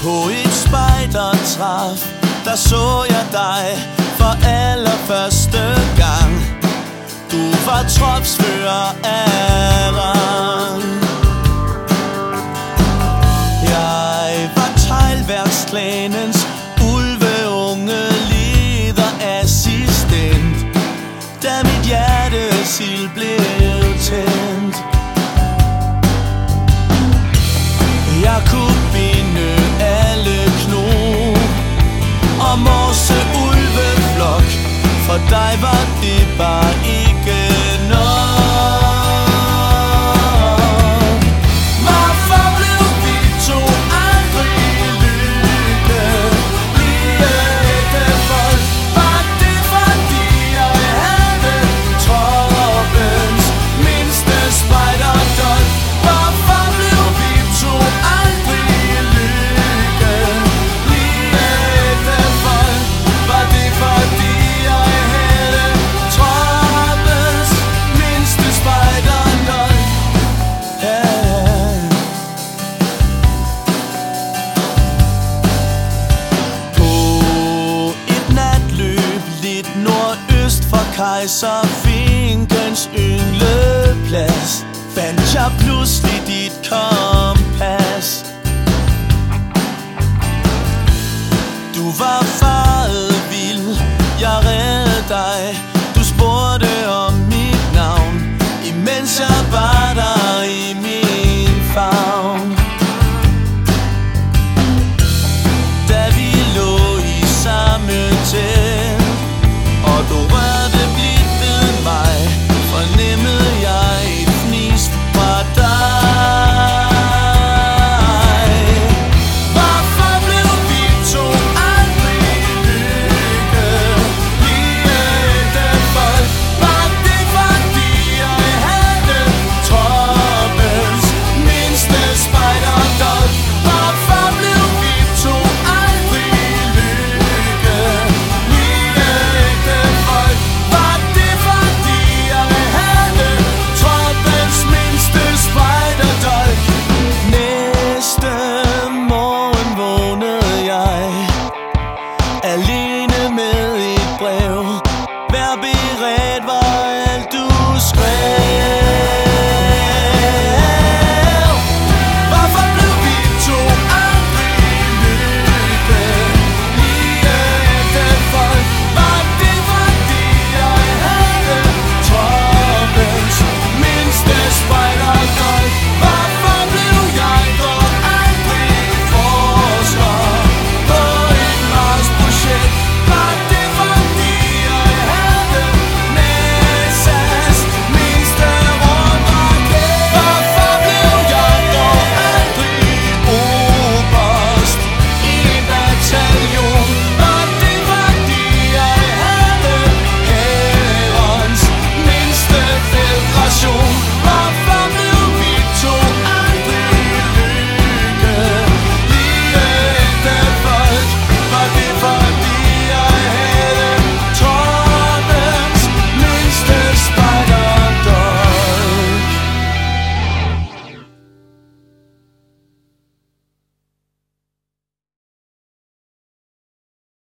På et spejdertræf, der så jeg dig for allerførste gang. Du var tropsfører af rang. Jeg var teglværksklanens ulveunge lederassistent, da mit hjertesild blev tændt. Jeg kunne binde alle kno og morse ulveflok. For dig var det bare ikke nok. Hvorfor blev vi to aldrig lykkelige ægtefolk? Var det fordi jeg havde troppens mindste spejderdolk? Hvorfor blev vi to aldrig lykkelige ægtefolk? Var det fordi nordøst for Kejser Finkens yngleplads fandt jeg pludselig dit kompas. Du var far